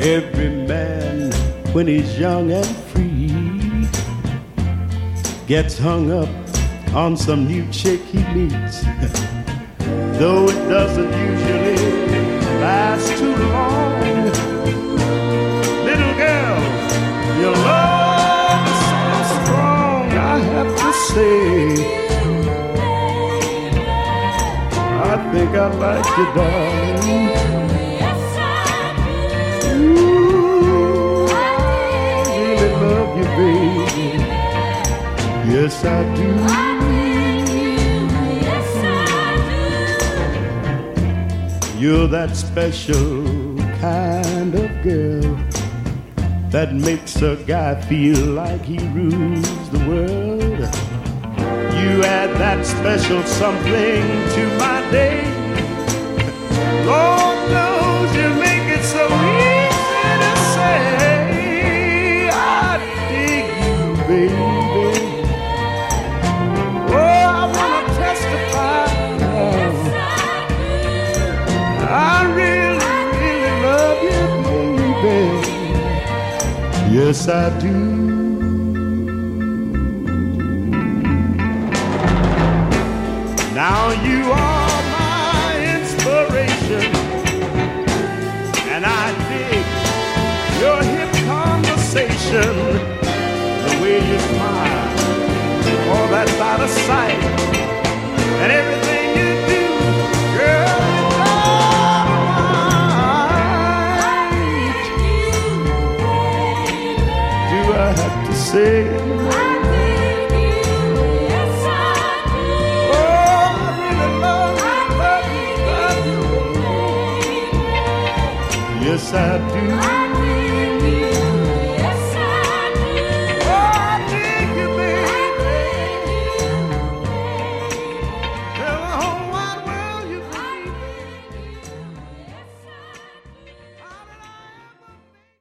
Every man, when he's young and free, gets hung up on some new chick he meets. Though it doesn't usually last too long. Little girl, your love is so strong, I have to say. I think I like you, darling. Ooh, I really love you, baby. Yes, I do. You're that special kind of girl that makes a guy feel like he rules the world. You add that special something to my day. Lord knows you make it so easy to say I dig you, baby. Oh, I want to testify. I really, really love you, baby. Yes, I do. Now you are my inspiration, and I dig your hip conversation, the way you smile, all that's out of sight, and everything you do, girl, it's all right. Do I have to say it? Yes, I do.